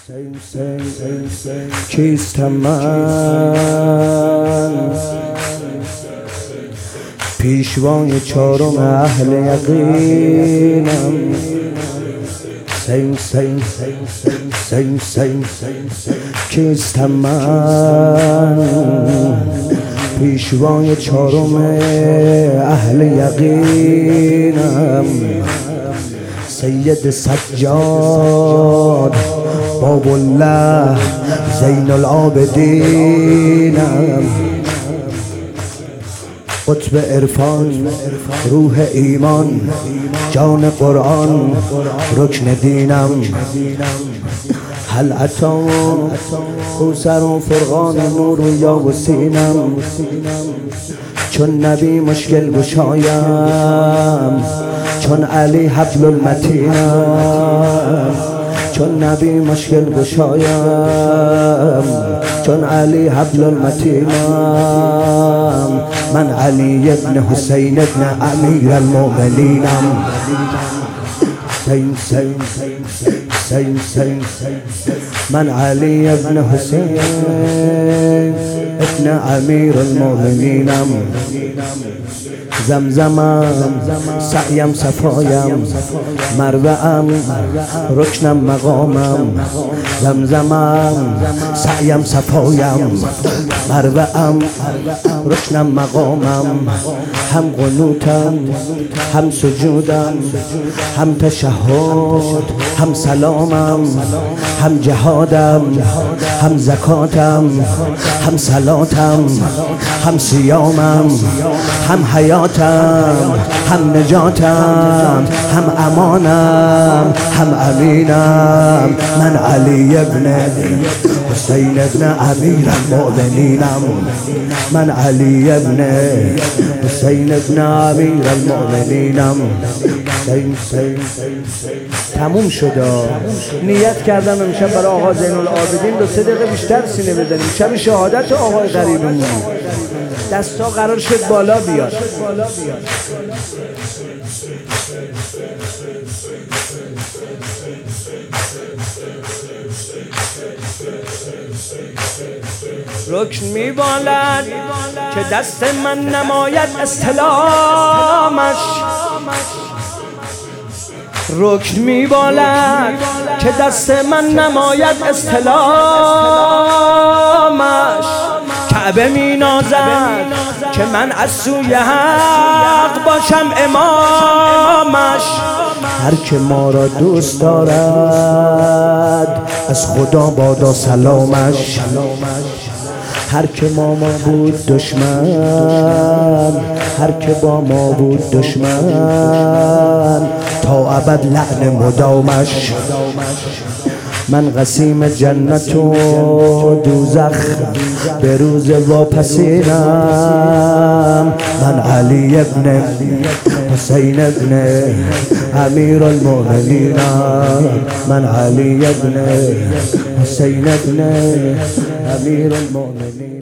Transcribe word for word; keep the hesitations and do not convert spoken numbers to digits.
کیستم من پیشوای چهارم اهل یقینم سین سین سین سین کیستم من پیشوای چهارم اهل یقینم سید سجاد باب الله زین العابدینم قطب عرفان روح ایمان جان قرآن رکن دینم هل عطا کوثر و فرقان نور و یاسینم چون نبی مشکل گشایم چون علی حبل المتینم چون نبی مشکل گشایم چون علی حبل المتینم من علی ابن حسین ابن امیر المؤمنینم سین سین سین سین من علی ابن حسین ابن امیر المؤمنینم زمزمم سعیم صفایم مروعم رکنم مقامم زمزمم سعیم صفایم مروعم رکنم مقامم هم قنوتم هم سجودم هم تشهد هم سلامم هم جهادم هم زکاتم هم صلاتم هم صیامم هم حیاتم هم نجاتم هم امانم هم امینم من علی ابن حسین ابن امیر المؤمنینم من علی ابن حسین ابن امیر المؤمنینم سین سین تموم شد. نیت کردم امشب برای آقا زین العابدین دو سه دقیقه بیشتر سینه بزنیم. شب شهادت آقای غریبمون دستا قرار شد بالا بیاد. رکن میبالد که دست من نماید استلامش رکن میبالد که دست من نماید استلامش کعبه می نازد که من از سوی حق باشم امامش هر که ما را دوست دارد از خدا بادا سلامش هر که ما ما بود دشمن هر که با ما بود دشمن تا ابد لعن مدامش من قسیم جنت و دوزخ به روز واپسینم من علی ابن حسین ابن امیر المؤمنینم من علی ابن حسین ابن امیر المؤمنین.